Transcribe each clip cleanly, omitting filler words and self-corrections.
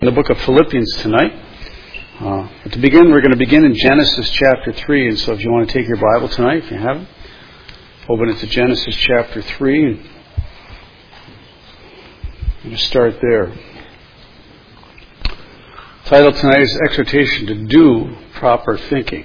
In the book of Philippians tonight. To begin, we're going to begin in Genesis chapter 3. And so if you want to take your Bible tonight, if you haven't, open it to Genesis chapter 3. And I'm going to start there. The title tonight is Exhortation to Do Proper Thinking.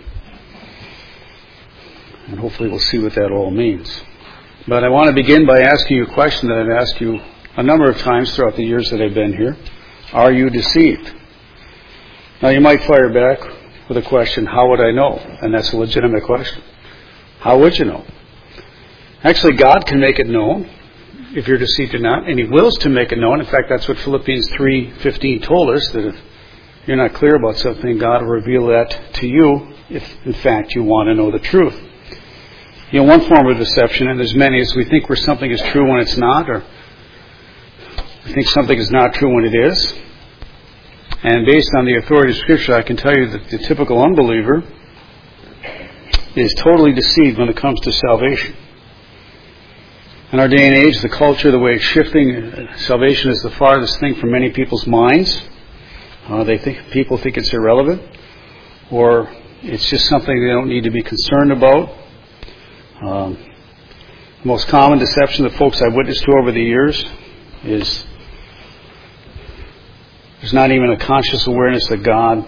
And hopefully we'll see what that all means. But I want to begin by asking you a question that I've asked you a number of times throughout the years that I've been here. Are you deceived? Now you might fire back with a question, how would I know? And that's a legitimate question. How would you know? Actually, God can make it known if you're deceived or not, and He wills to make it known. In fact, that's what Philippians 3:15 told us, that if you're not clear about something, God will reveal that to you if, in fact, you want to know the truth. You know, one form of deception, and there's many, is we think where something is true when it's not, or we think something is not true when it is. And based on the authority of Scripture, I can tell you that the typical unbeliever is totally deceived when it comes to salvation. In our day and age, the culture, the way it's shifting, salvation is the farthest thing from many people's minds. People think it's irrelevant, or it's just something they don't need to be concerned about. The most common deception that folks I've witnessed to over the years is there's not even a conscious awareness that God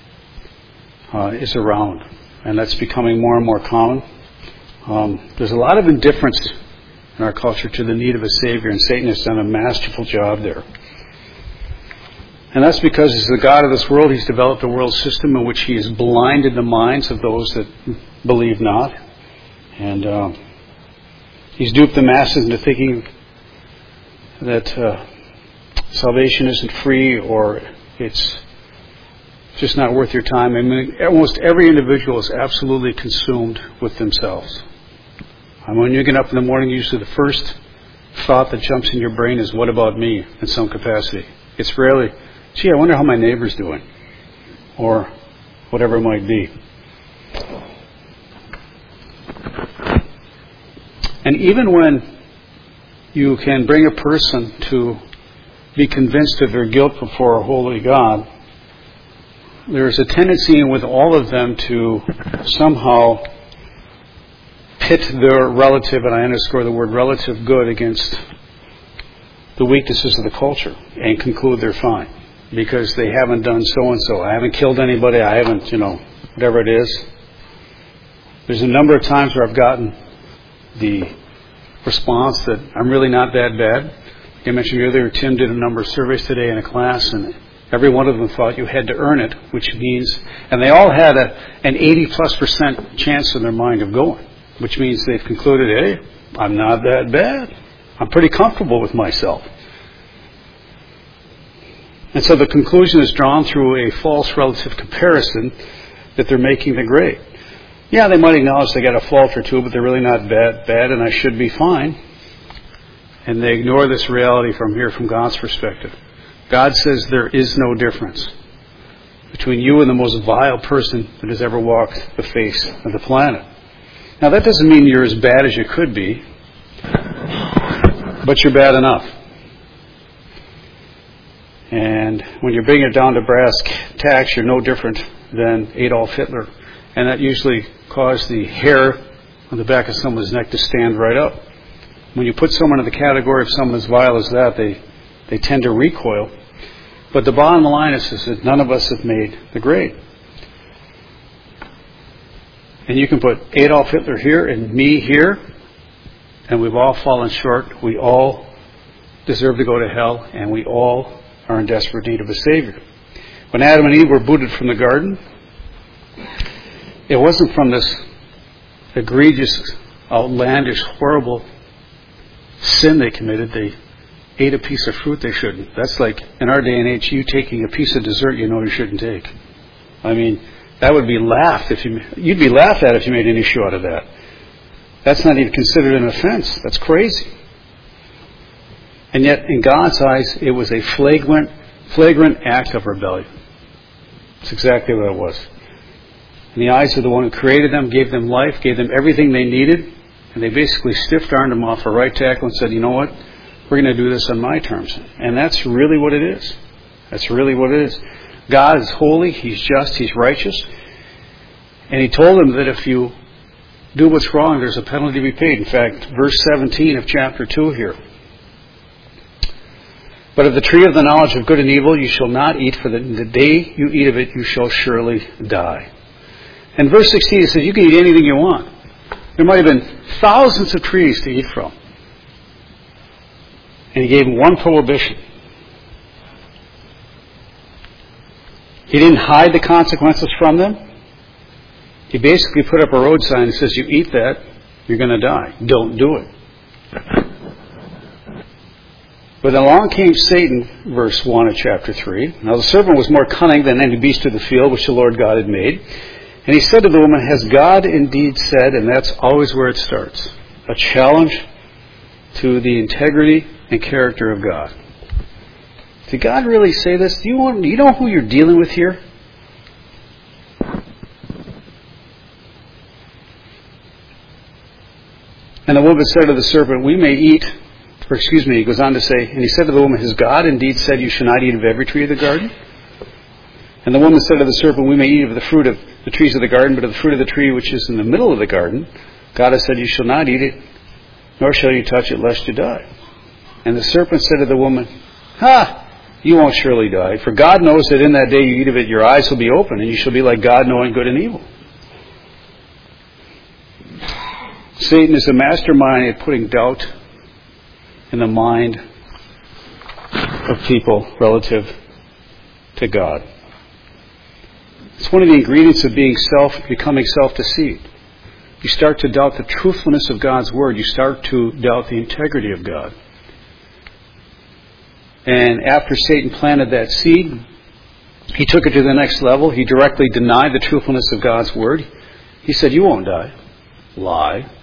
is around. And that's becoming more and more common. There's a lot of indifference in our culture to the need of a Savior, and Satan has done a masterful job there. And that's because as the God of this world, He's developed a world system in which He has blinded the minds of those that believe not. And He's duped the masses into thinking that salvation isn't free, or it's just not worth your time. I mean, almost every individual is absolutely consumed with themselves. And when you get up in the morning, usually the first thought that jumps in your brain is, what about me, in some capacity? It's rarely, gee, I wonder how my neighbor's doing, or whatever it might be. And even when you can bring a person to be convinced of their guilt before a holy God, there is a tendency with all of them to somehow pit their relative, and I underscore the word relative, good against the weaknesses of the culture and conclude they're fine because they haven't done so-and-so. I haven't killed anybody. I haven't, whatever it is. There's a number of times where I've gotten the response that I'm really not that bad. I mentioned earlier, Tim did a number of surveys today in a class, and every one of them thought you had to earn it, which means, and they all had an 80+% chance in their mind of going, which means they've concluded, hey, I'm not that bad. I'm pretty comfortable with myself. And so the conclusion is drawn through a false relative comparison that they're making the grade. Yeah, they might acknowledge they got a fault or two, but they're really not bad, and I should be fine. And they ignore this reality from God's perspective. God says there is no difference between you and the most vile person that has ever walked the face of the planet. Now, that doesn't mean you're as bad as you could be, but you're bad enough. And when you bring it down to brass tacks, you're no different than Adolf Hitler. And that usually caused the hair on the back of someone's neck to stand right up. When you put someone in the category of someone as vile as that, they tend to recoil. But the bottom line is that none of us have made the grade. And you can put Adolf Hitler here and me here, and we've all fallen short. We all deserve to go to hell, and we all are in desperate need of a Savior. When Adam and Eve were booted from the garden, it wasn't from this egregious, outlandish, horrible sin they committed. They ate a piece of fruit they shouldn't. That's like, in our day and age, you taking a piece of dessert you shouldn't take. I mean, that would be laughed you'd be laughed at if you made an issue out of that. That's not even considered an offense. That's crazy. And yet, in God's eyes, it was a flagrant act of rebellion. It's exactly what it was. In the eyes of the one who created them, gave them life, gave them everything they needed, and they basically stiff-armed them off a right tackle and said, you know what, we're going to do this on my terms. And that's really what it is. That's really what it is. God is holy, He's just, He's righteous. And He told them that if you do what's wrong, there's a penalty to be paid. In fact, verse 17 of chapter 2 here. But of the tree of the knowledge of good and evil you shall not eat, for the day you eat of it you shall surely die. And verse 16 it says you can eat anything you want. There might have been thousands of trees to eat from. And He gave them one prohibition. He didn't hide the consequences from them. He basically put up a road sign that says, you eat that, you're going to die. Don't do it. But along came Satan, verse 1 of chapter 3. Now the serpent was more cunning than any beast of the field which the Lord God had made. And he said to the woman, has God indeed said, and that's always where it starts, a challenge to the integrity and character of God. Did God really say this? Do you know who you're dealing with here? And the woman said to the serpent, he goes on to say, and he said to the woman, has God indeed said you shall not eat of every tree of the garden? And the woman said to the serpent, we may eat of the fruit of the trees of the garden, but of the fruit of the tree which is in the middle of the garden, God has said you shall not eat it, nor shall you touch it, lest you die. And the serpent said to the woman, you won't surely die, for God knows that in that day you eat of it, your eyes will be open, and you shall be like God, knowing good and evil. Satan is a mastermind at putting doubt in the mind of people relative to God. It's one of the ingredients of becoming self-deceived. You start to doubt the truthfulness of God's Word. You start to doubt the integrity of God. And after Satan planted that seed, he took it to the next level. He directly denied the truthfulness of God's Word. He said, you won't die. Lie.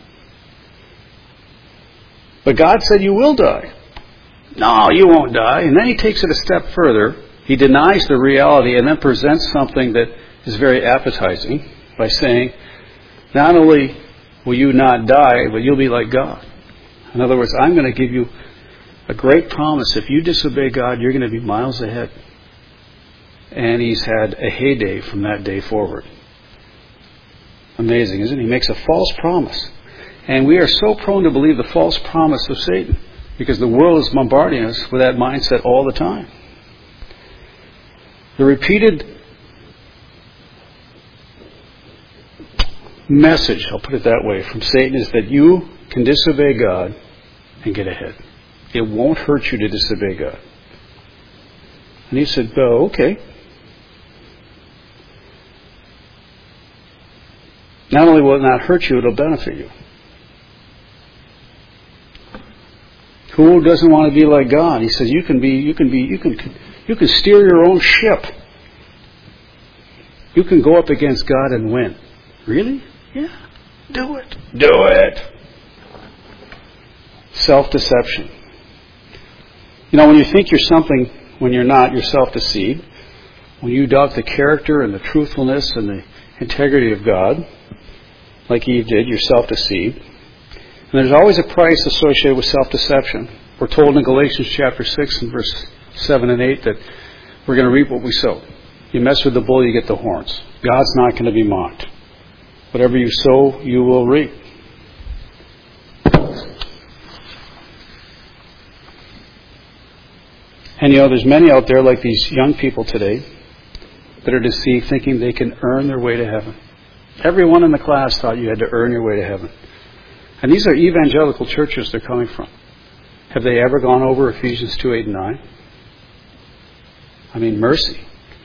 But God said you will die. No, you won't die. And then he takes it a step further. He denies the reality and then presents something that is very appetizing by saying, not only will you not die, but you'll be like God. In other words, I'm going to give you a great promise. If you disobey God, you're going to be miles ahead. And he's had a heyday from that day forward. Amazing, isn't it? He makes a false promise. And we are so prone to believe the false promise of Satan because the world is bombarding us with that mindset all the time. The repeated message, I'll put it that way, from Satan is that you can disobey God and get ahead. It won't hurt you to disobey God. And he said, oh, okay. Not only will it not hurt you, it'll benefit you. Who doesn't want to be like God? He says you can steer your own ship. You can go up against God and win. Really? Yeah. Do it. Do it. Self-deception. You know, when you think you're something when you're not, you're self-deceived. When you doubt the character and the truthfulness and the integrity of God, like Eve did, you're self-deceived. And there's always a price associated with self-deception. We're told in Galatians chapter 6 and verse 7 and 8 that we're going to reap what we sow. You mess with the bull, you get the horns. God's not going to be mocked. Whatever you sow, you will reap. And you know, there's many out there like these young people today that are deceived thinking they can earn their way to heaven. Everyone in the class thought you had to earn your way to heaven. And these are evangelical churches they're coming from. Have they ever gone over Ephesians 2, 8, and 9? I mean, mercy.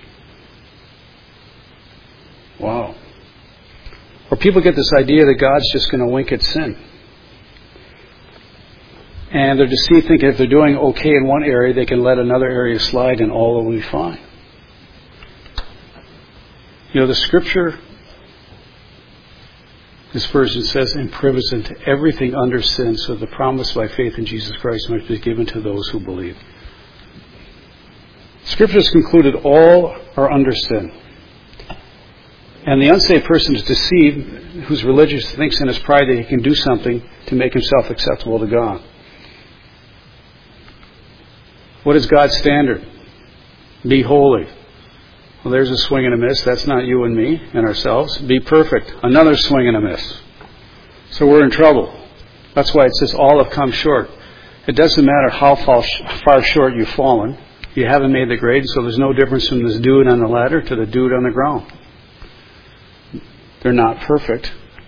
Wow. Or people get this idea that God's just going to wink at sin. And they're deceived thinking if they're doing okay in one area, they can let another area slide and all will be fine. You know, the Scripture, this version says, imprivisoned to everything under sin, so the promise by faith in Jesus Christ might be given to those who believe. Scripture has concluded all are under sin. And the unsaved person is deceived, who's religious, thinks in his pride that he can do something to make himself acceptable to God. What is God's standard? Be holy. Well, there's a swing and a miss. That's not you and me and ourselves. Be perfect. Another swing and a miss. So we're in trouble. That's why it says all have come short. It doesn't matter how far short you've fallen. You haven't made the grade, so there's no difference from this dude on the ladder to the dude on the ground. They're not perfect.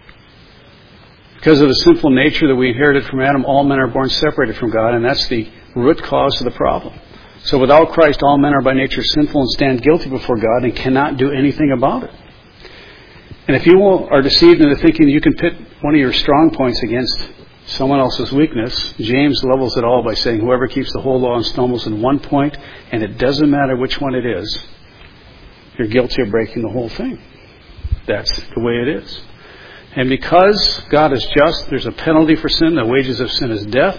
Because of the sinful nature that we inherited from Adam, all men are born separated from God, and that's the root cause of the problem. So without Christ, all men are by nature sinful and stand guilty before God and cannot do anything about it. And if you are deceived into thinking that you can pit one of your strong points against someone else's weakness, James levels it all by saying, whoever keeps the whole law and stumbles in one point, and it doesn't matter which one it is, you're guilty of breaking the whole thing. That's the way it is. And because God is just, there's a penalty for sin. The wages of sin is death.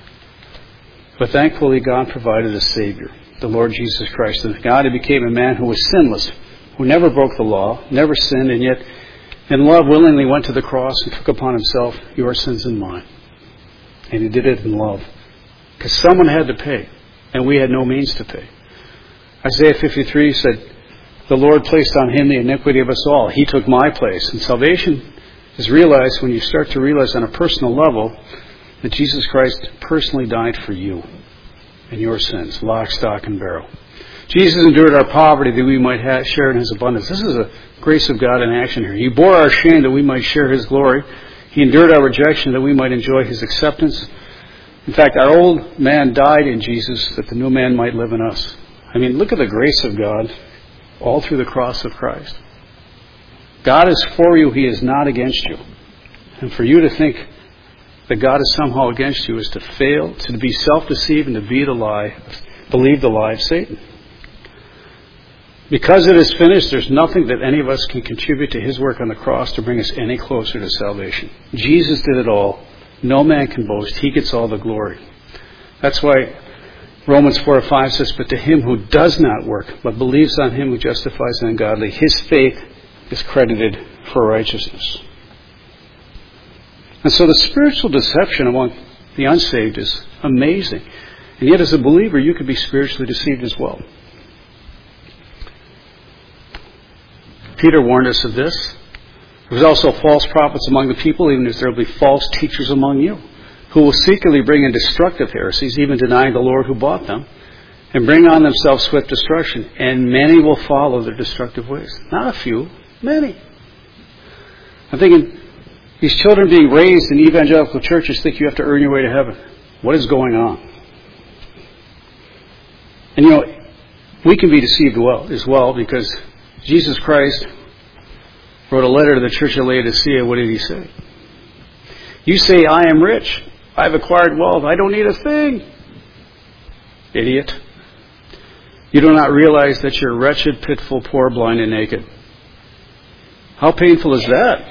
But thankfully, God provided a Savior, the Lord Jesus Christ. And God, who became a man who was sinless, who never broke the law, never sinned, and yet in love willingly went to the cross and took upon himself your sins and mine. And he did it in love. Because someone had to pay, and we had no means to pay. Isaiah 53 said, the Lord placed on him the iniquity of us all. He took my place. And salvation is realized when you start to realize on a personal level that Jesus Christ personally died for you and your sins, lock, stock, and barrel. Jesus endured our poverty that we might share in his abundance. This is a grace of God in action here. He bore our shame that we might share his glory. He endured our rejection that we might enjoy his acceptance. In fact, our old man died in Jesus that the new man might live in us. I mean, look at the grace of God all through the cross of Christ. God is for you. He is not against you. And for you to think that God is somehow against you is to fail, to be self-deceived, and to believe the lie of Satan. Because it is finished, there's nothing that any of us can contribute to his work on the cross to bring us any closer to salvation. Jesus did it all. No man can boast. He gets all the glory. That's why Romans 4:5 says, but to him who does not work, but believes on him who justifies the ungodly, his faith is credited for righteousness. And so the spiritual deception among the unsaved is amazing. And yet as a believer, you could be spiritually deceived as well. Peter warned us of this. There was also false prophets among the people, even as there will be false teachers among you, who will secretly bring in destructive heresies, even denying the Lord who bought them, and bring on themselves swift destruction. And many will follow their destructive ways. Not a few, many. I'm thinking, these children being raised in evangelical churches think you have to earn your way to heaven. What is going on? And we can be deceived as well, because Jesus Christ wrote a letter to the church of Laodicea. What did he say? You say, I am rich. I've acquired wealth. I don't need a thing. Idiot. You do not realize that you're wretched, pitiful, poor, blind, and naked. How painful is that?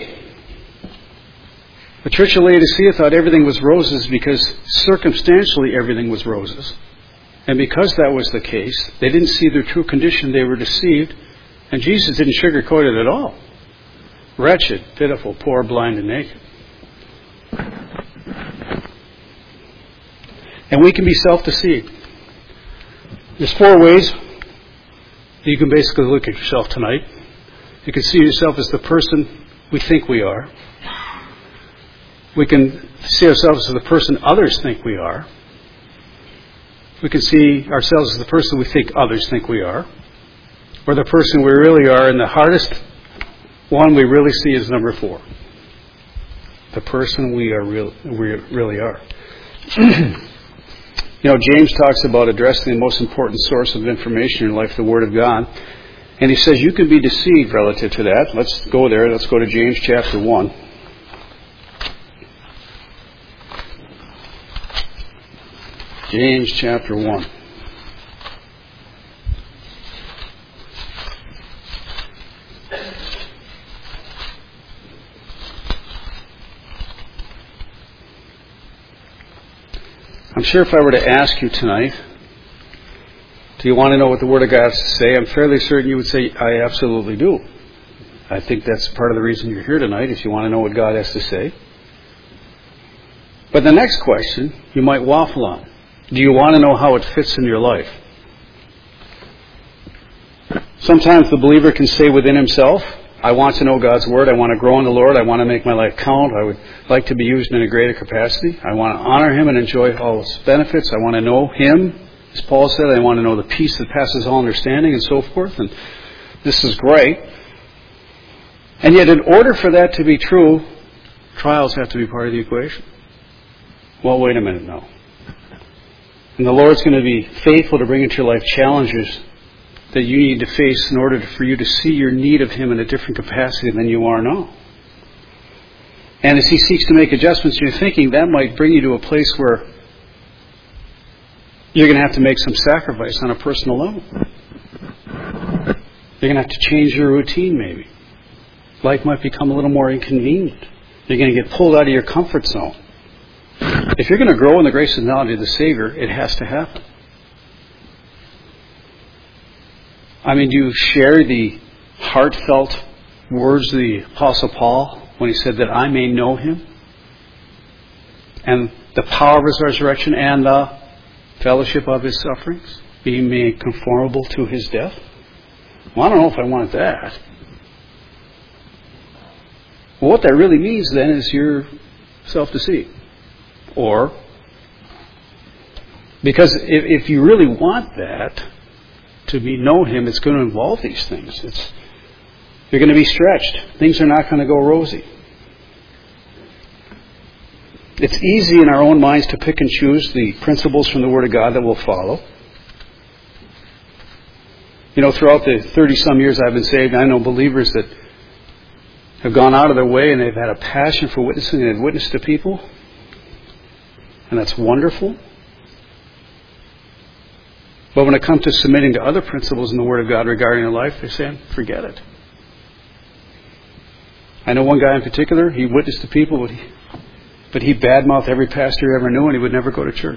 The church of Laodicea thought everything was roses because circumstantially everything was roses. And because that was the case, they didn't see their true condition. They were deceived. And Jesus didn't sugarcoat it at all. Wretched, pitiful, poor, blind, and naked. And we can be self-deceived. There's 4 ways you can basically look at yourself tonight. You can see yourself as the person we think we are. We can see ourselves as the person others think we are. We can see ourselves as the person we think others think we are. Or the person we really are, and the hardest one we really see is number 4. The person we really are. James talks about addressing the most important source of information in life, the Word of God. And he says you can be deceived relative to that. Let's go there. Let's go to James chapter 1. James chapter 1. I'm sure if I were to ask you tonight, do you want to know what the Word of God has to say? I'm fairly certain you would say, I absolutely do. I think that's part of the reason you're here tonight, if you want to know what God has to say. But the next question, you might waffle on. Do you want to know how it fits in your life? Sometimes the believer can say within himself, I want to know God's Word. I want to grow in the Lord. I want to make my life count. I would like to be used in a greater capacity. I want to honor Him and enjoy all His benefits. I want to know Him. As Paul said, I want to know the peace that passes all understanding and so forth. And this is great. And yet in order for that to be true, trials have to be part of the equation. Well, wait a minute now. And the Lord's going to be faithful to bring into your life challenges that you need to face in order for you to see your need of Him in a different capacity than you are now. And as He seeks to make adjustments in your thinking, that might bring you to a place where you're going to have to make some sacrifice on a personal level. You're going to have to change your routine maybe. Life might become a little more inconvenient. You're going to get pulled out of your comfort zone. If you're going to grow in the grace and knowledge of the Savior, it has to happen. I mean, do you share the heartfelt words of the Apostle Paul when he said that I may know Him and the power of His resurrection and the fellowship of His sufferings, being made conformable to His death? Well, I don't know if I want that. Well, what that really means then is you're self-deceived. Or, because if you really want that, to know Him, it's going to involve these things. You're going to be stretched. Things are not going to go rosy. It's easy in our own minds to pick and choose the principles from the Word of God that we'll follow. You know, throughout the 30-some years I've been saved, I know believers that have gone out of their way and they've had a passion for witnessing and they've witnessed to people. And that's wonderful. But when it comes to submitting to other principles in the Word of God regarding their life, they say, forget it. I know one guy in particular, he witnessed to people, but he badmouthed every pastor he ever knew and he would never go to church.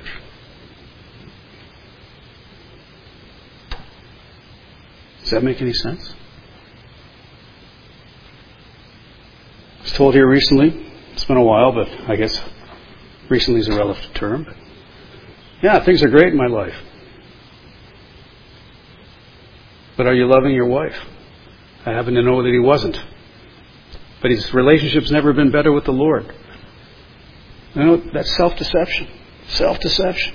Does that make any sense? I was told here recently, it's been a while, but I guess recently is a relative term. But yeah, things are great in my life. But are you loving your wife? I happen to know that he wasn't. But his relationship's never been better with the Lord. You know, that's self-deception. Self-deception.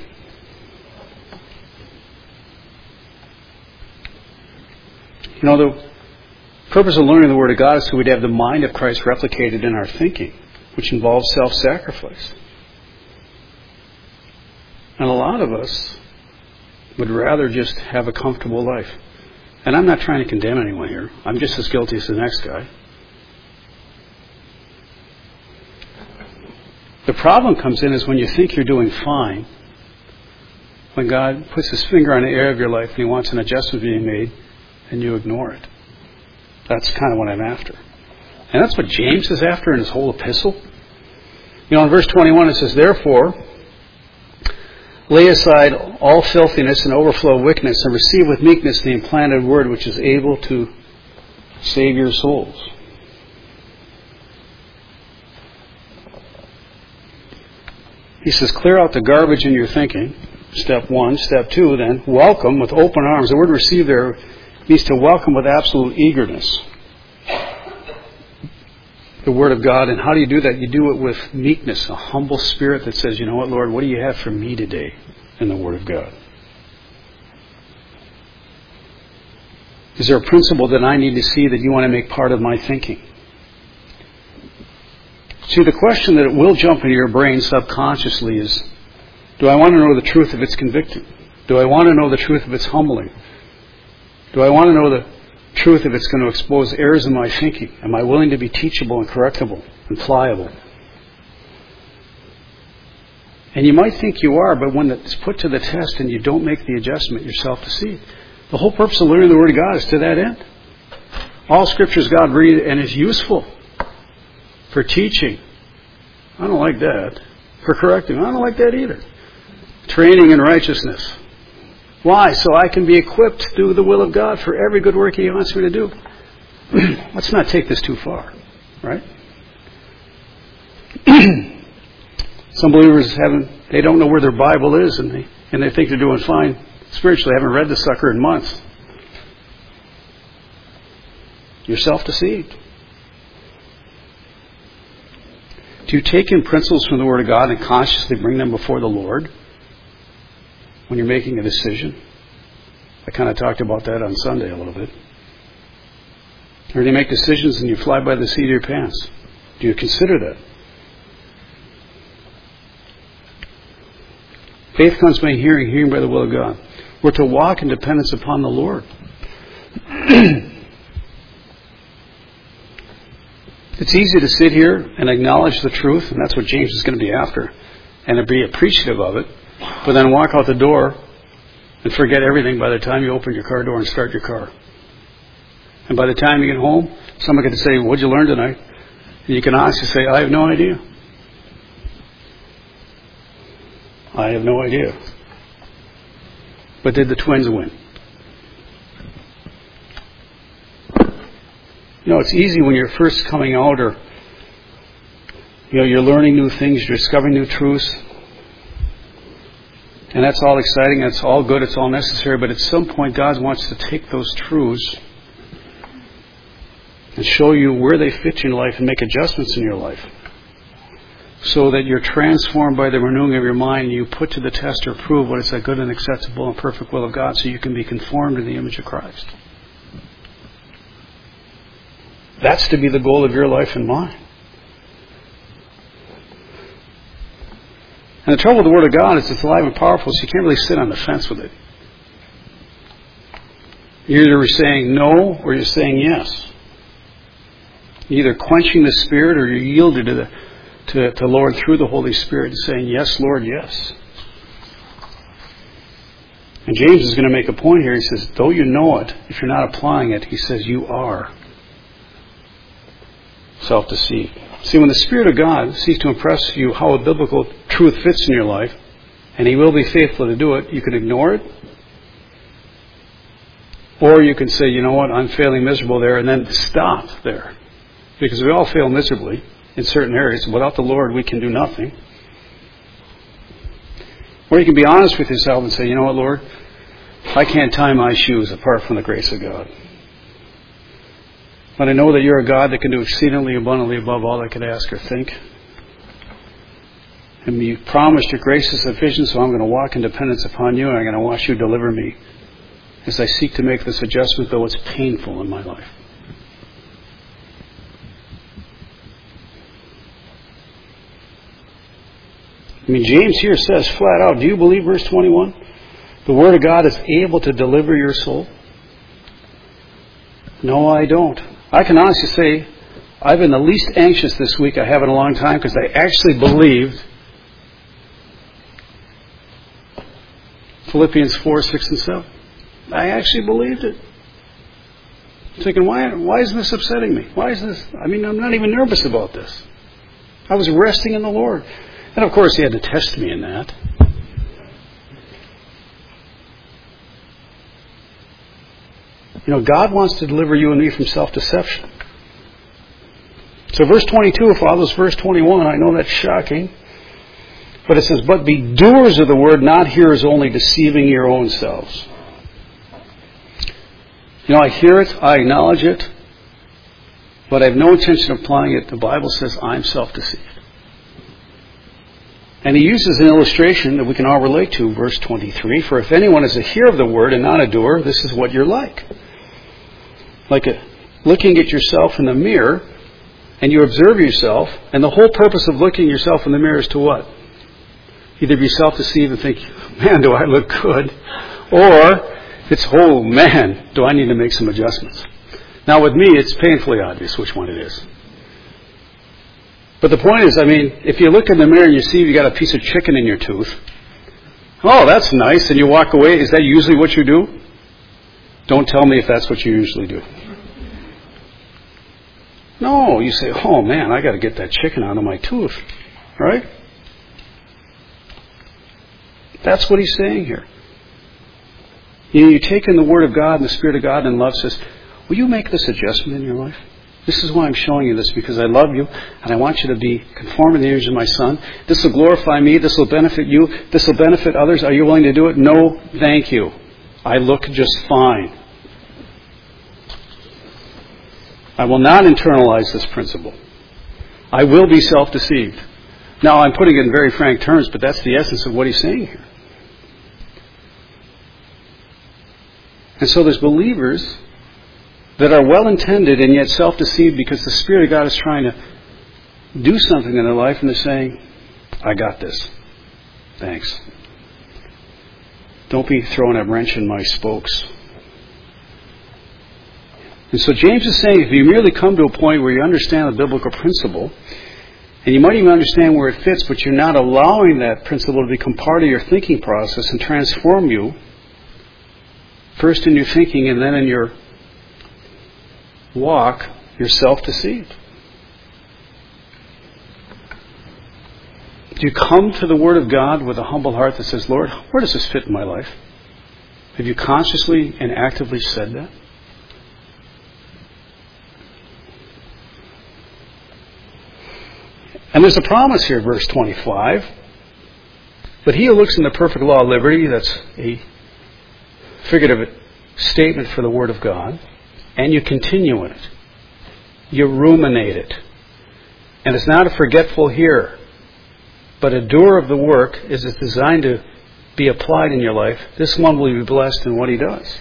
You know, the purpose of learning the Word of God is so we'd have the mind of Christ replicated in our thinking, which involves self-sacrifice. And a lot of us would rather just have a comfortable life. And I'm not trying to condemn anyone here. I'm just as guilty as the next guy. The problem comes in is when you think you're doing fine, when God puts His finger on the area of your life and He wants an adjustment being made, and you ignore it. That's kind of what I'm after. And that's what James is after in his whole epistle. You know, in verse 21 it says, therefore, lay aside all filthiness and overflow of wickedness, and receive with meekness the implanted word which is able to save your souls. He says, clear out the garbage in your thinking. Step one. Step two, then, welcome with open arms. The word receive there means to welcome with absolute eagerness the Word of God. And how do you do that? You do it with meekness, a humble spirit that says, you know what, Lord, what do you have for me today in the Word of God? Is there a principle that I need to see that you want to make part of my thinking? See, the question that will jump into your brain subconsciously is, do I want to know the truth if it's convicting? Do I want to know the truth if it's humbling? Do I want to know the truth if it's going to expose errors in my thinking? Am I willing to be teachable and correctable and pliable? And you might think you are, but when it's put to the test and you don't make the adjustment, you're self-deceived. The whole purpose of learning the Word of God is to that end. All Scripture is God-breathed and is useful for teaching. I don't like that. For correcting. I don't like that either. Training in righteousness. Why? So I can be equipped to do the will of God for every good work He wants me to do. Let's not take this too far, right? Some believers they don't know where their Bible is, and they think they're doing fine spiritually. They haven't read the sucker in months. You're self-deceived. Do you take in principles from the Word of God and consciously bring them before the Lord when you're making a decision? I kind of talked about that on Sunday a little bit. Or do you make decisions and you fly by the seat of your pants? Do you consider that? Faith comes by hearing, hearing by the will of God. We're to walk in dependence upon the Lord. It's easy to sit here and acknowledge the truth, and that's what James is going to be after, and to be appreciative of it, but then walk out the door and forget everything by the time you open your car door and start your car. And by the time you get home, someone can say, "What'd you learn tonight?" And you can honestly say, "I have no idea. I have no idea." But did the Twins win? You know, it's easy when you're first coming out, or you're learning new things, you're discovering new truths. And that's all exciting, that's all good, it's all necessary, but at some point God wants to take those truths and show you where they fit in your life and make adjustments in your life, so that you're transformed by the renewing of your mind, and you put to the test or prove what is that good and acceptable and perfect will of God, so you can be conformed to the image of Christ. That's to be the goal of your life and mine. And the trouble with the Word of God is it's alive and powerful, so you can't really sit on the fence with it. You're either saying no or you're saying yes. You're either quenching the Spirit or you're yielded to the Lord through the Holy Spirit and saying, "Yes, Lord, yes." And James is going to make a point here. He says, though you know it, if you're not applying it, he says you are self-deceived. See, when the Spirit of God seeks to impress you how a biblical truth fits in your life, and He will be faithful to do it, you can ignore it. Or you can say, "You know what, I'm failing miserable there," and then stop there. Because we all fail miserably in certain areas. Without the Lord, we can do nothing. Or you can be honest with yourself and say, "You know what, Lord, I can't tie my shoes apart from the grace of God. But I know that you're a God that can do exceedingly abundantly above all I could ask or think. And you promised your grace is sufficient, so I'm going to walk in dependence upon you, and I'm going to watch you deliver me as I seek to make this adjustment, though it's painful in my life." I mean, James here says flat out, do you believe, verse 21? The Word of God is able to deliver your soul? No, I don't. I can honestly say I've been the least anxious this week I have in a long time, because I actually believed Philippians 4, 6, and 7. I actually believed it. I'm thinking, why is this upsetting me? Why is this? I mean, I'm not even nervous about this. I was resting in the Lord. And of course, He had to test me in that. You know, God wants to deliver you and me from self-deception. So verse 22 follows verse 21. I know that's shocking. But it says, "But be doers of the word, not hearers only, deceiving your own selves." You know, I hear it, I acknowledge it, but I have no intention of applying it. The Bible says I'm self-deceived. And he uses an illustration that we can all relate to, verse 23. "For if anyone is a hearer of the word and not a doer, this is what you're like. Like looking at yourself in the mirror, and you observe yourself, and the whole purpose of looking at yourself in the mirror is to what? Either be self-deceived and think, 'Man, do I look good?' Or it's, 'Oh man, do I need to make some adjustments?' Now with me, it's painfully obvious which one it is. But the point is, I mean, if you look in the mirror and you see you got a piece of chicken in your tooth, oh, that's nice, and you walk away, is that usually what you do? Don't tell me if that's what you usually do. No, you say, "Oh man, I got to get that chicken out of my tooth," right? That's what he's saying here. You know, you take in the Word of God and the Spirit of God and love says, will you make this adjustment in your life? This is why I'm showing you this, because I love you and I want you to be conformed to the image of my Son. This will glorify me. This will benefit you. This will benefit others. Are you willing to do it? No, thank you. I look just fine. I will not internalize this principle. I will be self-deceived. Now, I'm putting it in very frank terms, but that's the essence of what he's saying here. And so there's believers that are well-intended and yet self-deceived because the Spirit of God is trying to do something in their life, and they're saying, I got this. Thanks. Don't be throwing a wrench in my spokes. And so James is saying, if you merely come to a point where you understand the biblical principle, and you might even understand where it fits, but you're not allowing that principle to become part of your thinking process and transform you, first in your thinking and then in your walk, you're self-deceived. Do you come to the Word of God with a humble heart that says, Lord, where does this fit in my life? Have you consciously and actively said that? And there's a promise here, verse 25. But he who looks in the perfect law of liberty, that's a figurative statement for the Word of God, and you continue in it. You ruminate it. And it's not a forgetful hearer, but a doer of the work is designed to be applied in your life. This one will be blessed in what he does.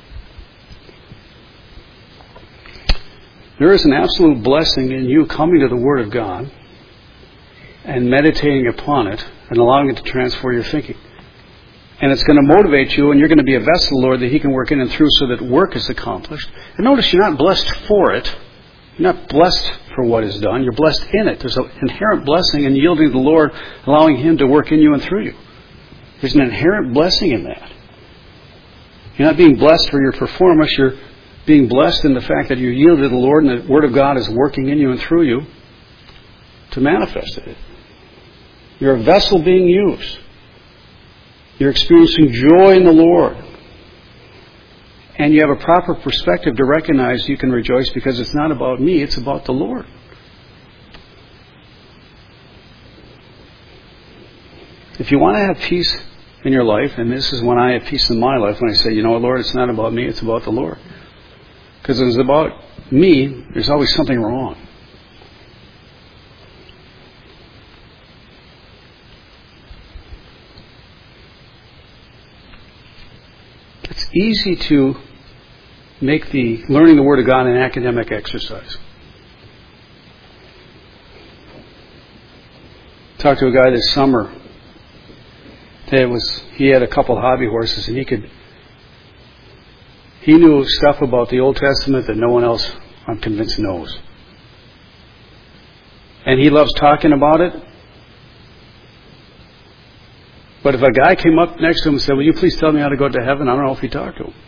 There is an absolute blessing in you coming to the Word of God and meditating upon it and allowing it to transform your thinking. And it's going to motivate you, and you're going to be a vessel, Lord, that He can work in and through so that work is accomplished. And notice you're not blessed for it. You're not blessed for what is done. You're blessed in it. There's an inherent blessing in yielding to the Lord, allowing Him to work in you and through you. There's an inherent blessing in that. You're not being blessed for your performance. You're being blessed in the fact that you yielded to the Lord and the Word of God is working in you and through you to manifest it. You're a vessel being used. You're experiencing joy in the Lord. And you have a proper perspective to recognize you can rejoice because it's not about me, it's about the Lord. If you want to have peace in your life, and this is when I have peace in my life, when I say, you know what, Lord, it's not about me, it's about the Lord. Because if it's about me, there's always something wrong. It's easy to make the learning the Word of God an academic exercise. Talked to a guy this summer. He had a couple hobby horses, and he knew stuff about the Old Testament that no one else, I'm convinced, knows. And he loves talking about it. But if a guy came up next to him and said, will you please tell me how to go to heaven? I don't know if he'd talk to him.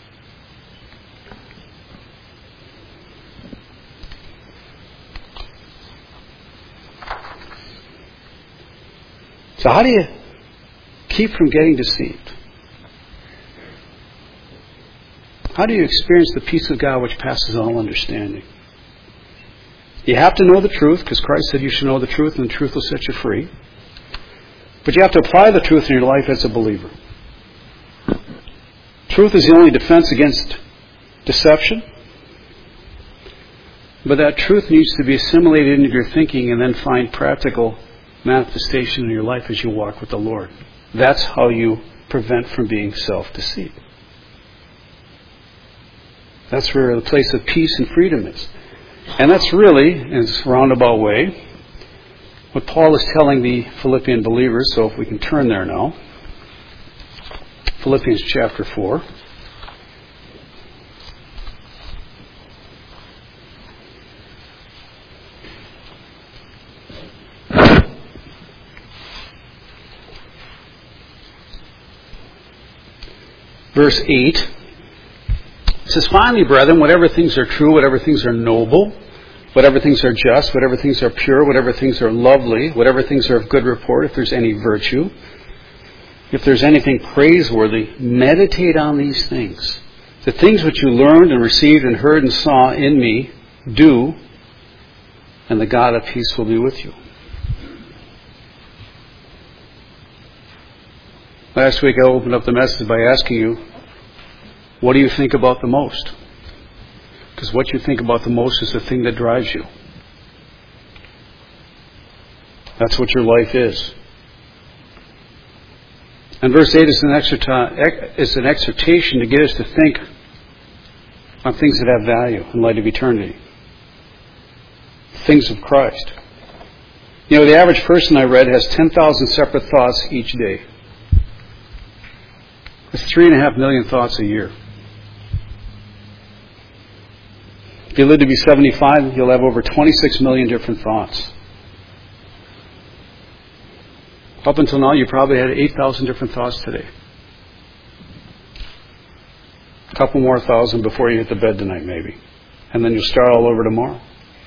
So how do you keep from getting deceived? How do you experience the peace of God which passes all understanding? You have to know the truth, because Christ said you should know the truth, and the truth will set you free. But you have to apply the truth in your life as a believer. Truth is the only defense against deception. But that truth needs to be assimilated into your thinking and then find practical manifestation in your life as you walk with the Lord. That's how you prevent from being self-deceived. That's where the place of peace and freedom is. And that's really, in this roundabout way, what Paul is telling the Philippian believers. So if we can turn there now. Philippians chapter 4. Verse 8. It says, finally, brethren, whatever things are true, whatever things are noble, whatever things are just, whatever things are pure, whatever things are lovely, whatever things are of good report, if there's any virtue, if there's anything praiseworthy, meditate on these things. The things which you learned and received and heard and saw in me, do, and the God of peace will be with you. Last week I opened up the message by asking you, what do you think about the most? Because what you think about the most is the thing that drives you. That's what your life is. And verse 8 is an exhortation to get us to think on things that have value in light of eternity. Things of Christ. You know, the average person I read has 10,000 separate thoughts each day. That's 3.5 million thoughts a year. If you live to be 75, you'll have over 26 million different thoughts. Up until now, you probably had 8,000 different thoughts today. A couple more thousand before you hit the bed tonight, maybe. And then you'll start all over tomorrow.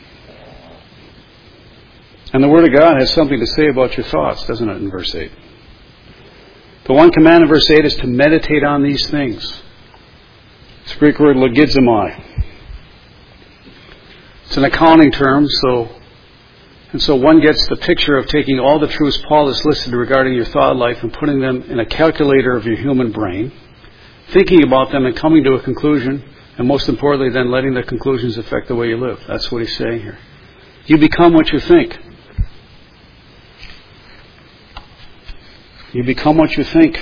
And the Word of God has something to say about your thoughts, doesn't it, in verse 8? The one command in verse 8 is to meditate on these things. It's the Greek word logizomai. It's an accounting term, so one gets the picture of taking all the truths Paul has listed regarding your thought life and putting them in a calculator of your human brain, thinking about them and coming to a conclusion, and most importantly then letting the conclusions affect the way you live. That's what he's saying here. You become what you think. You become what you think.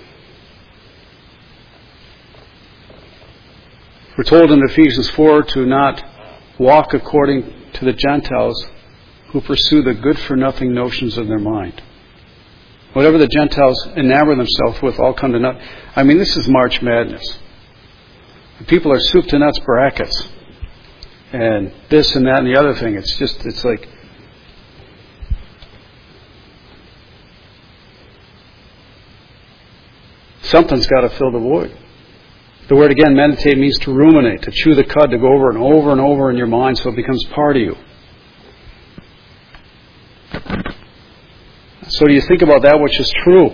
We're told in Ephesians 4 to not walk according to the Gentiles who pursue the good-for-nothing notions of their mind. Whatever the Gentiles enamor themselves with, all come to nothing. I mean, this is March Madness. People are soup to nuts brackets. And this and that and the other thing. It's like... something's got to fill the void. The word again, meditate, means to ruminate, to chew the cud, to go over and over and over in your mind so it becomes part of you. So do you think about that which is true?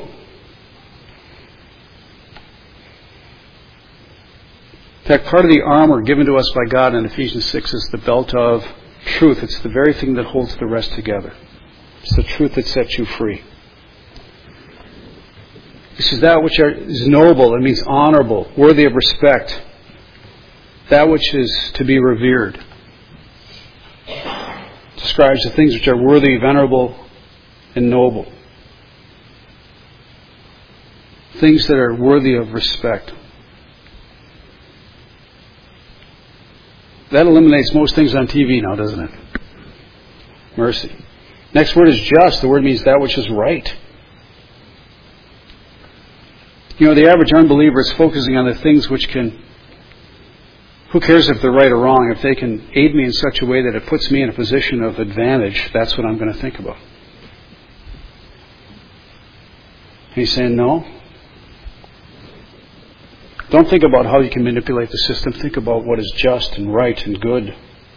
In fact, part of the armor given to us by God in Ephesians 6 is the belt of truth. It's the very thing that holds the rest together. It's the truth that sets you free. This is that which is noble, it means honorable, worthy of respect. That which is to be revered. Describes the things which are worthy, venerable, and noble. Things that are worthy of respect. That eliminates most things on TV now, doesn't it? Mercy. Next word is just. The word means that which is right. You know, the average unbeliever is focusing on the things which can... Who cares if they're right or wrong? If they can aid me in such a way that it puts me in a position of advantage, that's what I'm going to think about. And he's saying, no. Don't think about how you can manipulate the system. Think about what is just and right and good.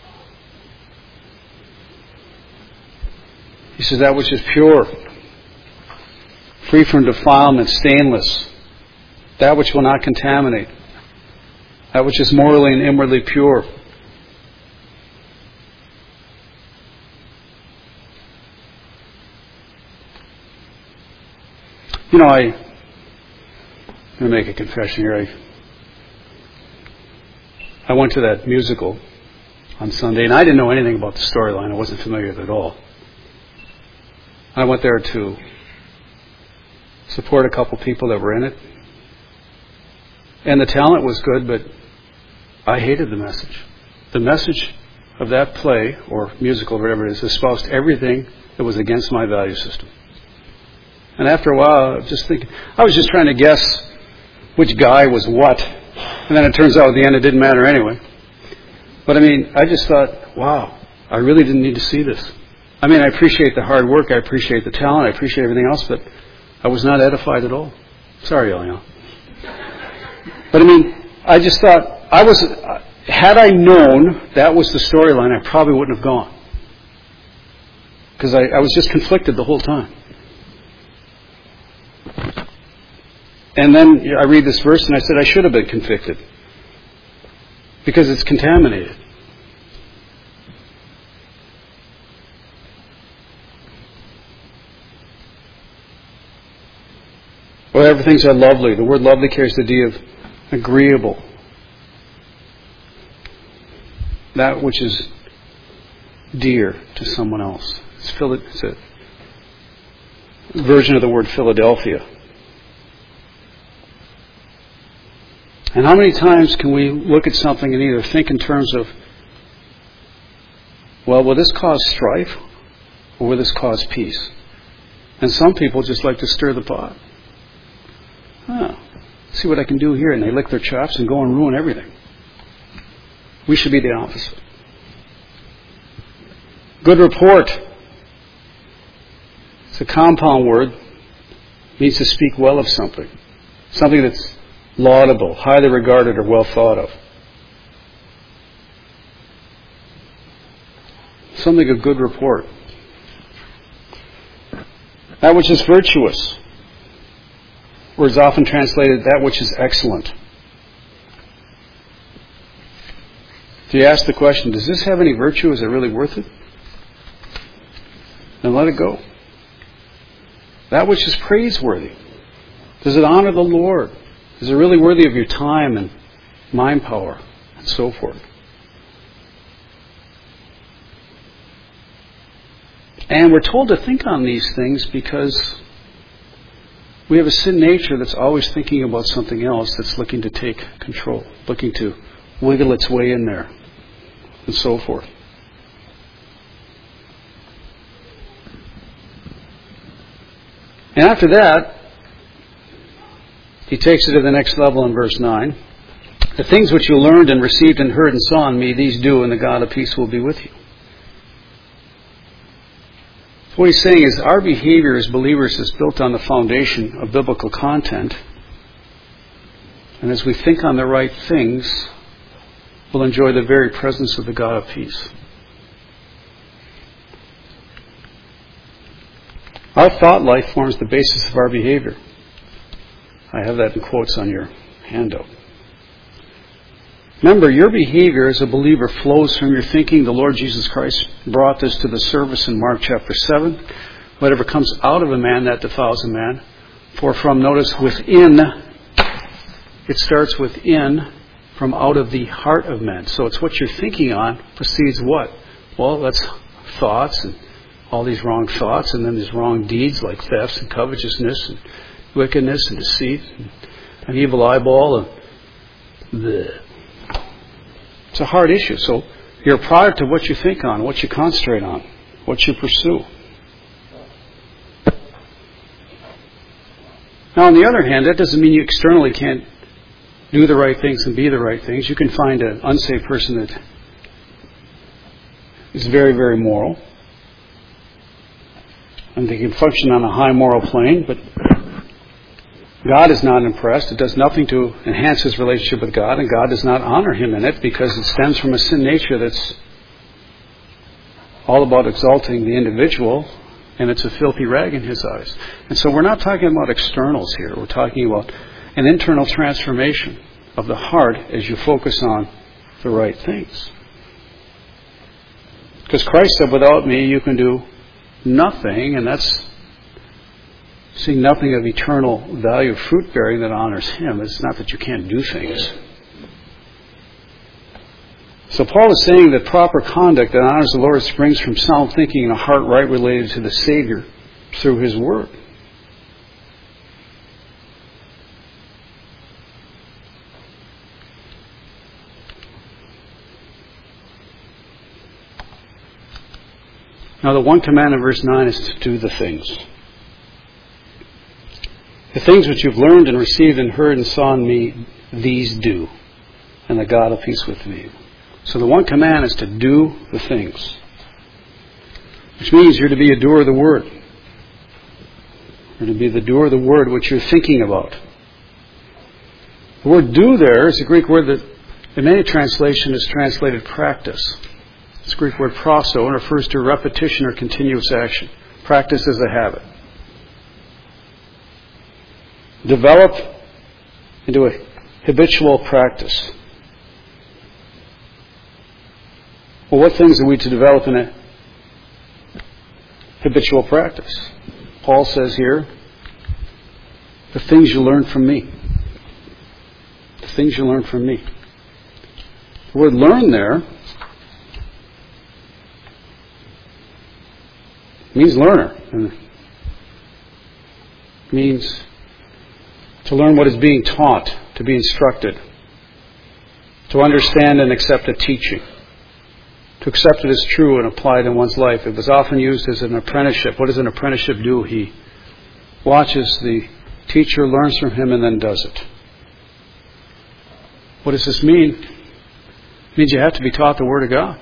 He says that which is pure, free from defilement, stainless, that which will not contaminate, that which is morally and inwardly pure. You know, I'm going to make a confession here. I went to that musical on Sunday, and I didn't know anything about the storyline. I wasn't familiar with it at all. I went there to support a couple people that were in it. And the talent was good, but I hated the message. The message of that play, or musical, or whatever it is, espoused everything that was against my value system. And after a while, I was just trying to guess which guy was what. And then it turns out at the end it didn't matter anyway. But I mean, I just thought, wow, I really didn't need to see this. I mean, I appreciate the hard work, I appreciate the talent, I appreciate everything else, but I was not edified at all. Sorry, Eliana. But I mean, I just thought, had I known that was the storyline, I probably wouldn't have gone. Because I was just conflicted the whole time. And then I read this verse and I said I should have been convicted. Because it's contaminated. Whatever things are lovely. The word lovely carries the idea of agreeable. that which is dear to someone else. It's a version of the word Philadelphia. And how many times can we look at something and either think in terms of, well, will this cause strife or will this cause peace? And some people just like to stir the pot. See what I can do here. And they lick their chops and go and ruin everything. We should be the opposite. Good report. It's a compound word. It means to speak well of something. Something that's laudable, highly regarded, or well thought of. Something of good report. That which is virtuous. Words often translated, that which is excellent. If you ask the question, does this have any virtue? Is it really worth it? Then let it go. That which is praiseworthy. Does it honor the Lord? Is it really worthy of your time and mind power and so forth? And we're told to think on these things because we have a sin nature that's always thinking about something else that's looking to take control, looking to wiggle its way in there, and so forth. And after that, he takes it to the next level in verse 9. The things which you learned and received and heard and saw in me, these do, and the God of peace will be with you. So what he's saying is our behavior as believers is built on the foundation of biblical content. And as we think on the right things, we'll enjoy the very presence of the God of peace. Our thought life forms the basis of our behavior. I have that in quotes on your handout. Remember, your behavior as a believer flows from your thinking. The Lord Jesus Christ brought this to the service in Mark chapter 7. Whatever comes out of a man, that defiles a man. For from, notice, within, it starts within, from out of the heart of men. So it's what you're thinking on precedes what? Well, that's thoughts and all these wrong thoughts, and then these wrong deeds like thefts and covetousness and wickedness and deceit and an evil eyeball and bleh. It's a hard issue. So you're a product of what you think on, what you concentrate on, what you pursue. Now, on the other hand, that doesn't mean you externally can't do the right things and be the right things. You can find an unsaved person that is very, very moral. And they can function on a high moral plane, but God is not impressed. It does nothing to enhance his relationship with God, and God does not honor him in it because it stems from a sin nature that's all about exalting the individual, and it's a filthy rag in his eyes. And so we're not talking about externals here. We're talking about an internal transformation of the heart as you focus on the right things. Because Christ said, without me you can do nothing, and that's seeing nothing of eternal value, fruit bearing that honors him. It's not that you can't do things. So Paul is saying that proper conduct that honors the Lord springs from sound thinking and a heart right related to the Savior through his word. Now the one command in verse 9 is to do the things. The things which you've learned and received and heard and saw in me, these do, and the God of peace with me. So the one command is to do the things, which means you're to be a doer of the word. You're to be the doer of the word which you're thinking about. The word do there is a Greek word that in many translations is translated practice. It's a Greek word proso and refers to repetition or continuous action. Practice is a habit. Develop into a habitual practice. Well, what things are we to develop in a habitual practice? Paul says here, the things you learn from me. The things you learn from me. The word learn there It means learner. It means to learn what is being taught, to be instructed, to understand and accept a teaching, to accept it as true and apply it in one's life. It was often used as an apprenticeship. What does an apprenticeship do? He watches the teacher, learns from him, and then does it. What does this mean? It means you have to be taught the Word of God.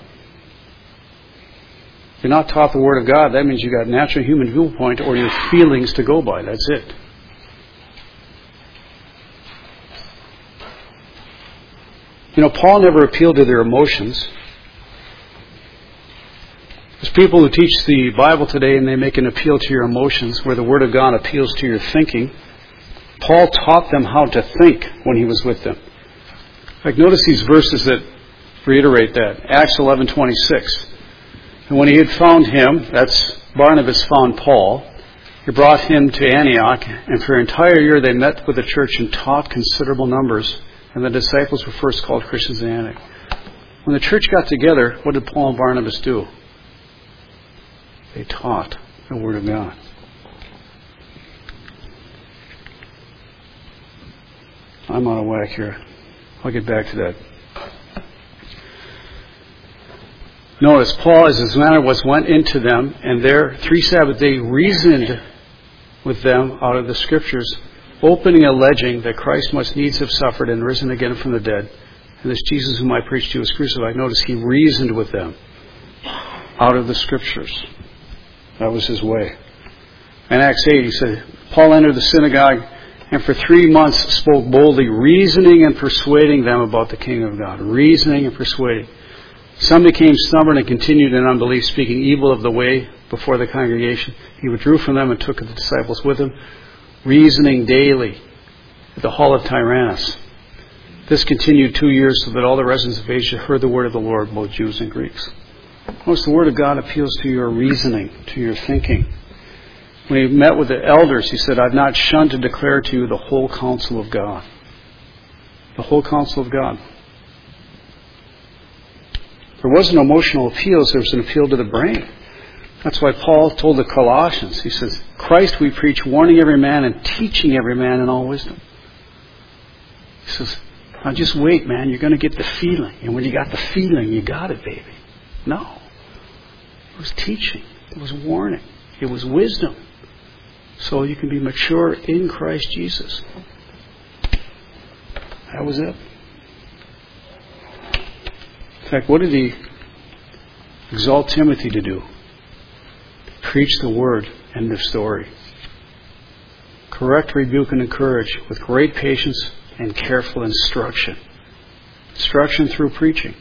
If you're not taught the Word of God, that means you've got natural human viewpoint or your feelings to go by. That's it. Paul never appealed to their emotions. There's people who teach the Bible today and they make an appeal to your emotions where the Word of God appeals to your thinking. Paul taught them how to think when he was with them. In fact, notice these verses that reiterate that. Acts 11:26. And when he had found him, that's Barnabas found Paul, he brought him to Antioch, and for an entire year they met with the church and taught considerable numbers, and the disciples were first called Christians in Antioch. When the church got together, what did Paul and Barnabas do? They taught the Word of God. I'm out of whack here. I'll get back to that. Notice, Paul, as his manner was, went into them, and there 3 Sabbath days reasoned with them out of the Scriptures, opening alleging that Christ must needs have suffered and risen again from the dead, and this Jesus whom I preached to you was crucified. Notice, he reasoned with them out of the Scriptures. That was his way. In Acts 8, he said, Paul entered the synagogue and for 3 months spoke boldly, reasoning and persuading them about the kingdom of God. Reasoning and persuading. Some became stubborn and continued in unbelief, speaking evil of the way before the congregation. He withdrew from them and took the disciples with him, reasoning daily at the hall of Tyrannus. This continued 2 years, so that all the residents of Asia heard the word of the Lord, both Jews and Greeks. Notice the Word of God appeals to your reasoning, to your thinking. When he met with the elders, he said, I've not shunned to declare to you the whole counsel of God. The whole counsel of God. There wasn't emotional appeals, there was an appeal to the brain. That's why Paul told the Colossians, he says, Christ we preach, warning every man and teaching every man in all wisdom. He says, now just wait, man, you're going to get the feeling. And when you got the feeling, you got it, baby. No. It was teaching. It was warning. It was wisdom. So you can be mature in Christ Jesus. That was it. In fact, what did he exalt Timothy to do? Preach the word. End of story. Correct, rebuke, and encourage with great patience and careful instruction. Instruction through preaching.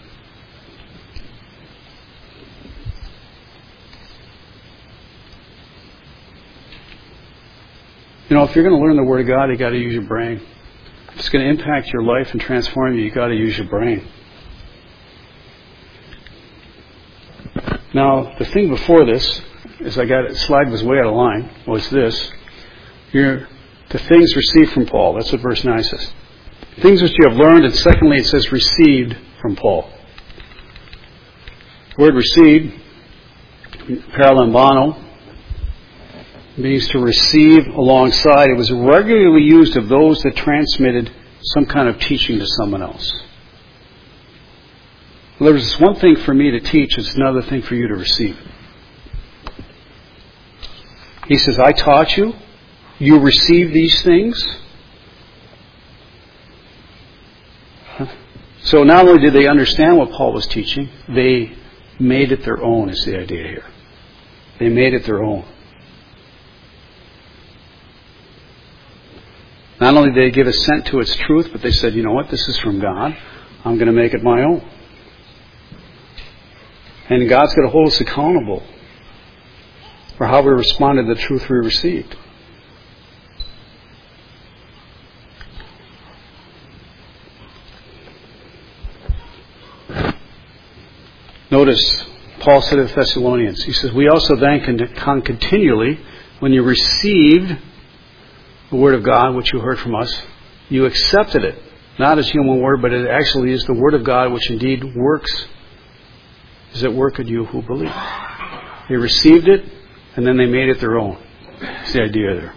If you're going to learn the Word of God, you've got to use your brain. If it's going to impact your life and transform you, you've got to use your brain. Now, the thing before this, as I got it, slide was way out of line, was this. The things received from Paul. That's what verse 9 says. Things which you have learned, and secondly it says received from Paul. The word received, paralambano, means to receive alongside. It was regularly used of those that transmitted some kind of teaching to someone else. Well, there's one thing for me to teach, it's another thing for you to receive. He says, I taught you, you received these things. So not only did they understand what Paul was teaching, they made it their own, is the idea here. They made it their own. Not only did they give assent to its truth, but they said, you know what, this is from God. I'm going to make it my own. And God's going to hold us accountable for how we responded to the truth we received. Notice, Paul said to the Thessalonians, he says, we also then can continually, when you received the Word of God, which you heard from us, you accepted it, not as human word, but it actually is the Word of God, which indeed works, is at work in you who believe. They received it, and then they made it their own. That's the idea there.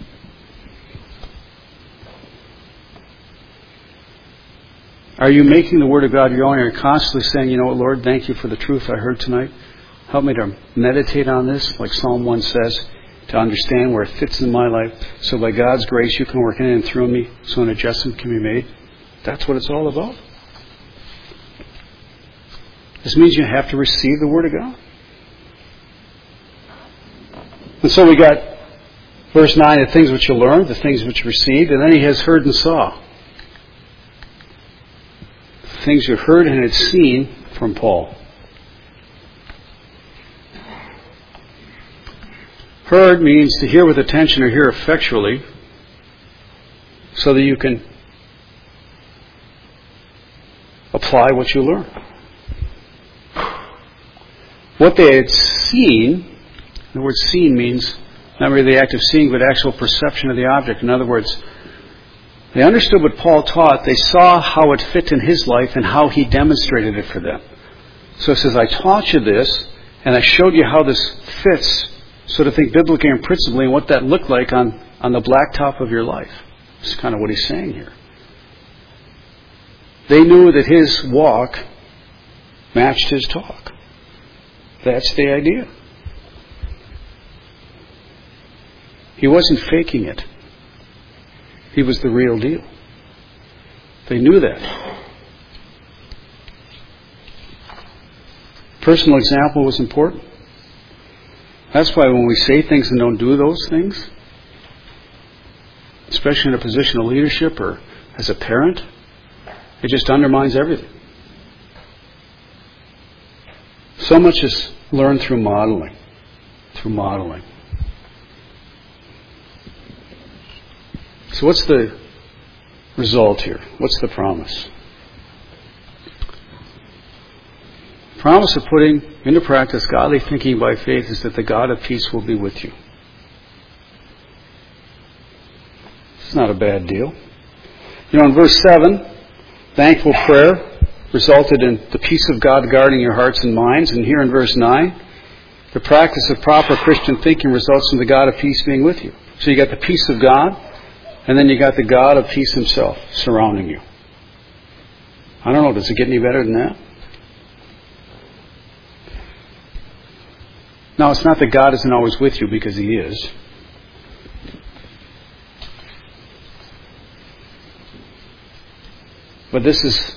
Are you making the Word of God your own? Are you constantly saying, you know what, Lord, thank you for the truth I heard tonight. Help me to meditate on this, like Psalm 1 says, to understand where it fits in my life. So by God's grace, you can work in and through me so an adjustment can be made. That's what it's all about. This means you have to receive the Word of God. And so we got verse 9, the things which you learned, the things which you received, and then he has heard and saw. The things you heard and had seen from Paul. Heard means to hear with attention or hear effectually so that you can apply what you learn. What they had seen, the word seen means not merely the act of seeing, but actual perception of the object. In other words, they understood what Paul taught. They saw how it fit in his life and how he demonstrated it for them. So it says, I taught you this, and I showed you how this fits, so to think biblically and principally and what that looked like on the blacktop of your life. That's kind of what he's saying here. They knew that his walk matched his talk. That's the idea. He wasn't faking it. He was the real deal. They knew that. Personal example was important. That's why when we say things and don't do those things, especially in a position of leadership or as a parent, it just undermines everything. So much is learned through modeling. Through modeling. So what's the result here? What's the promise? The promise of putting into practice godly thinking by faith is that the God of peace will be with you. It's not a bad deal. You know, in verse 7, thankful prayer resulted in the peace of God guarding your hearts and minds. And here in verse 9, the practice of proper Christian thinking results in the God of peace being with you. So you got the peace of God, and then you got the God of peace himself surrounding you. I don't know, does it get any better than that? Now, it's not that God isn't always with you, because he is. But this is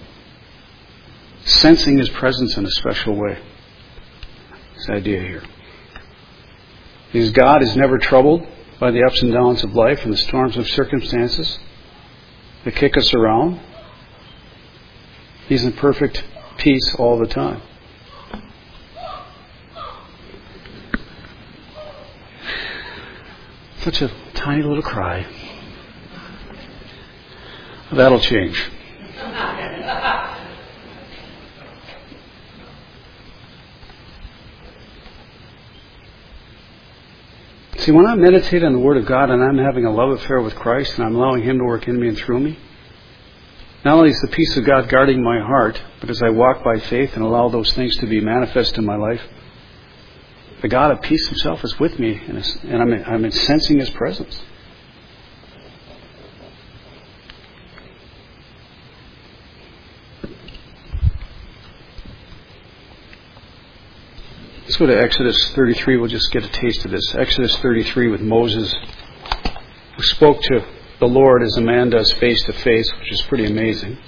sensing his presence in a special way. This idea here. Because God is never troubled by the ups and downs of life and the storms of circumstances that kick us around. He's in perfect peace all the time. Such a tiny little cry. That'll change. See, when I meditate on the Word of God and I'm having a love affair with Christ and I'm allowing him to work in me and through me, not only is the peace of God guarding my heart, but as I walk by faith and allow those things to be manifest in my life, the God of peace himself is with me, and I'm sensing his presence. Let's go to Exodus 33. We'll just get a taste of this. Exodus 33 with Moses, who spoke to the Lord as a man does face to face, which is pretty amazing.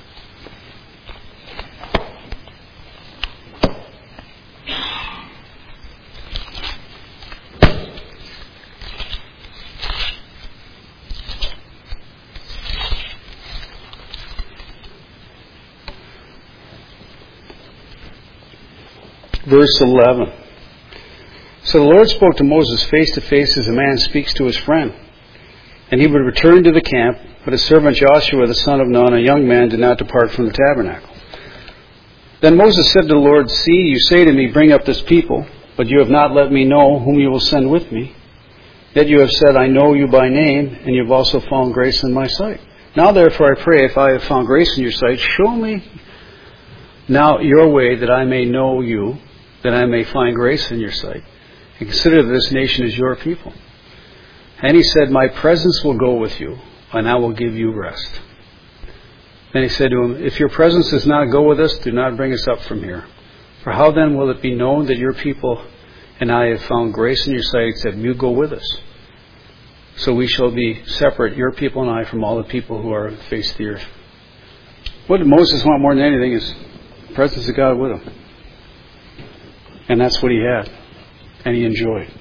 Verse 11. So the Lord spoke to Moses face to face as a man speaks to his friend. And he would return to the camp, but his servant Joshua the son of Nun, a young man, did not depart from the tabernacle. Then Moses said to the Lord, See, you say to me, bring up this people, but you have not let me know whom you will send with me. Yet you have said, I know you by name, and you have also found grace in my sight. Now therefore I pray, if I have found grace in your sight, show me now your way that I may know you, that I may find grace in your sight. and consider that this nation is your people. And he said, my presence will go with you, and I will give you rest. Then he said to him, if your presence does not go with us, do not bring us up from here. For how then will it be known that your people and I have found grace in your sight, except you go with us? So we shall be separate, your people and I, from all the people who are on the face of the earth. What did Moses want more than anything is the presence of God with him. And that's what he had. And he enjoyed.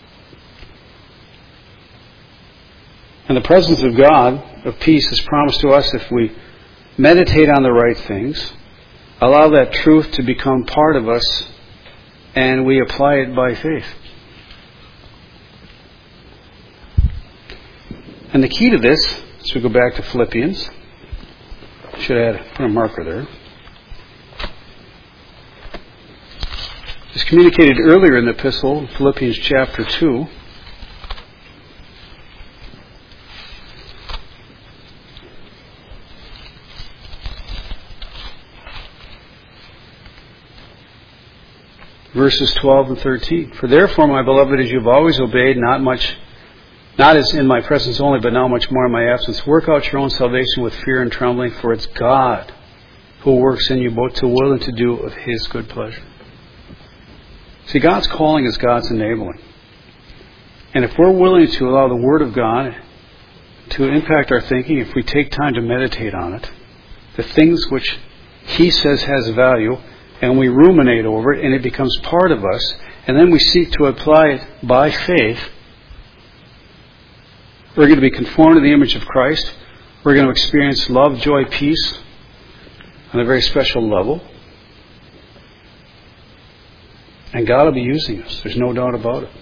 And the presence of God, of peace, is promised to us if we meditate on the right things, allow that truth to become part of us, and we apply it by faith. And the key to this, as we go back to Philippians, should add a marker there, is communicated earlier in the epistle, Philippians chapter 2. Verses 12 and 13. For therefore, my beloved, as you have always obeyed, not as in my presence only, but now much more in my absence, work out your own salvation with fear and trembling, for it's God who works in you both to will and to do of His good pleasure. See, God's calling is God's enabling. And if we're willing to allow the Word of God to impact our thinking, if we take time to meditate on it, the things which He says has value, and we ruminate over it, and it becomes part of us, and then we seek to apply it by faith, we're going to be conformed to the image of Christ. We're going to experience love, joy, peace on a very special level. And God will be using us. There's no doubt about it.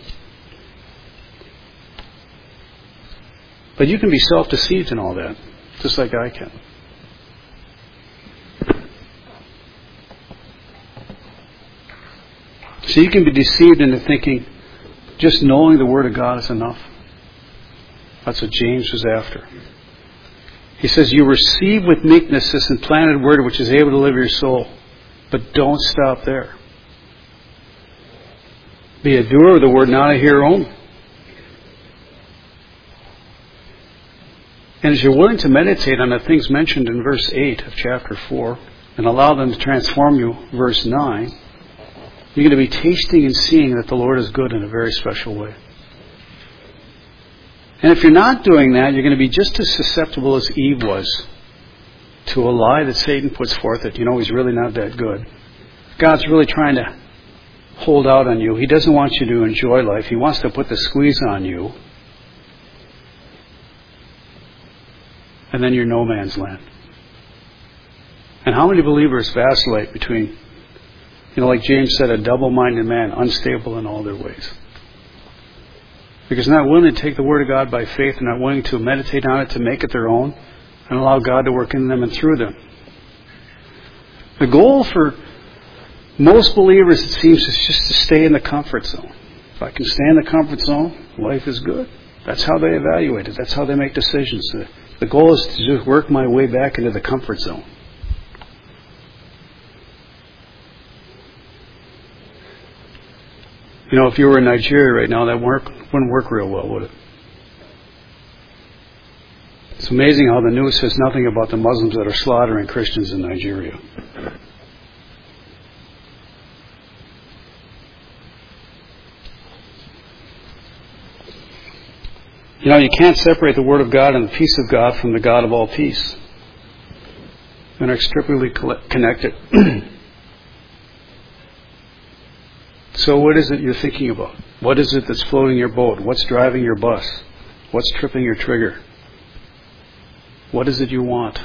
But you can be self-deceived in all that, just like I can. So you can be deceived into thinking just knowing the Word of God is enough. That's what James was after. He says, you receive with meekness this implanted Word which is able to deliver your soul. But don't stop there. Be a doer of the Word, not a hearer only. And as you're willing to meditate on the things mentioned in verse 8 of chapter 4 and allow them to transform you, verse 9, you're going to be tasting and seeing that the Lord is good in a very special way. And if you're not doing that, you're going to be just as susceptible as Eve was to a lie that Satan puts forth that, he's really not that good. God's really trying to hold out on you. He doesn't want you to enjoy life. He wants to put the squeeze on you. And then you're no man's land. And how many believers vacillate between, like James said, a double-minded man, unstable in all their ways? Because they're not willing to take the Word of God by faith, and not willing to meditate on it, to make it their own, and allow God to work in them and through them. The goal for most believers, it seems, is just to stay in the comfort zone. If I can stay in the comfort zone, life is good. That's how they evaluate it. That's how they make decisions. The goal is to just work my way back into the comfort zone. If you were in Nigeria right now, that wouldn't work real well, would it? It's amazing how the news says nothing about the Muslims that are slaughtering Christians in Nigeria. You can't separate the Word of God and the peace of God from the God of all peace. And are inextricably connected. So what is it you're thinking about? What is it that's floating your boat? What's driving your bus? What's tripping your trigger? What is it you want?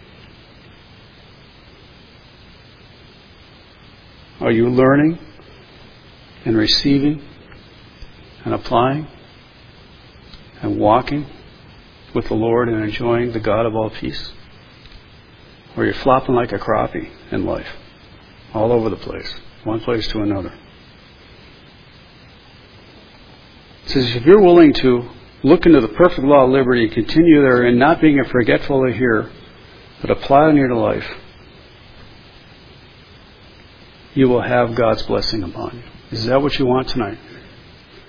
Are you learning and receiving and applying and walking with the Lord and enjoying the God of all peace? Or you're flopping like a crappie in life, all over the place, one place to another. It says, if you're willing to look into the perfect law of liberty and continue therein, not being a forgetful hearer, but apply it in your life, you will have God's blessing upon you. Is that what you want tonight?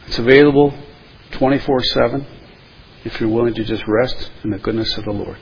It's available 24/7 if you're willing to just rest in the goodness of the Lord.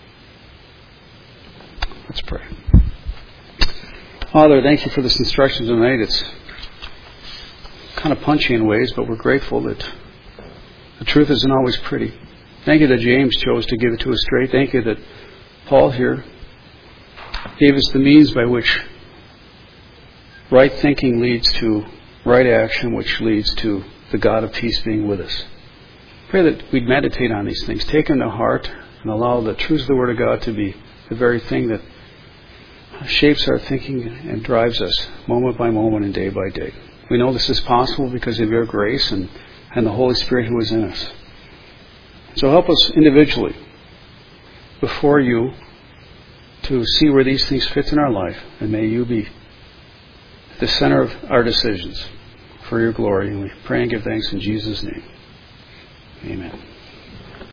Let's pray. Father, thank you for this instruction tonight. It's kind of punchy in ways, but we're grateful that the truth isn't always pretty. Thank you that James chose to give it to us straight. Thank you that Paul here gave us the means by which right thinking leads to right action, which leads to the God of peace being with us. Pray that we'd meditate on these things, take them to heart, and allow the truths of the Word of God to be the very thing that shapes our thinking and drives us moment by moment and day by day. We know this is possible because of your grace and the Holy Spirit who is in us. So help us individually before you to see where these things fit in our life, and may you be the center of our decisions for your glory. And we pray and give thanks in Jesus' name. Amen.